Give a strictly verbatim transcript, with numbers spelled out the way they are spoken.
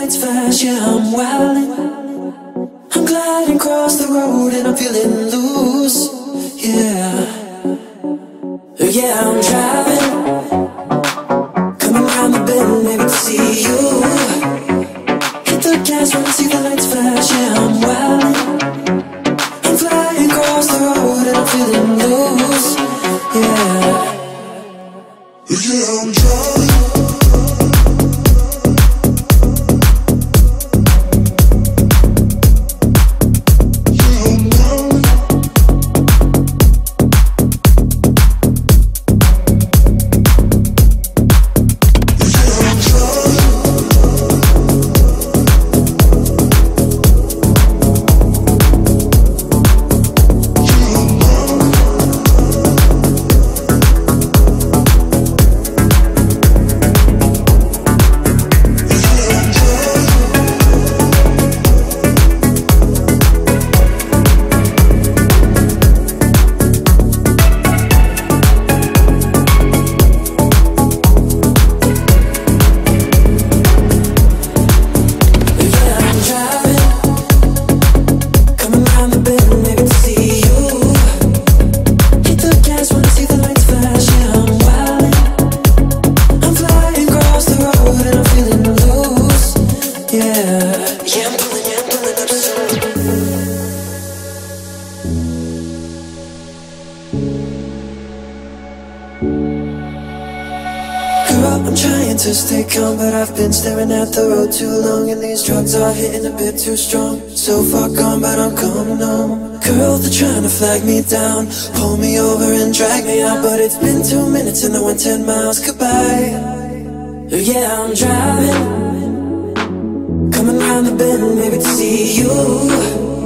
lights flash, yeah, I'm wildin'. I'm gliding across the road and I'm feeling loose, yeah. Yeah, I'm driving, coming round the bend, maybe to see you. Hit the gas when I see the lights flash, yeah, I'm wildin'. I'm flying across the road and I'm feeling loose, yeah. Yeah, I'm driving. I'm trying to stay calm, but I've been staring at the road too long, and these drugs are hitting a bit too strong. So far gone, but I'm coming home. Girl, they're trying to flag me down, pull me over and drag me out, but it's been two minutes and I went ten miles. Goodbye. Yeah, I'm driving, coming round the bend, maybe to see you.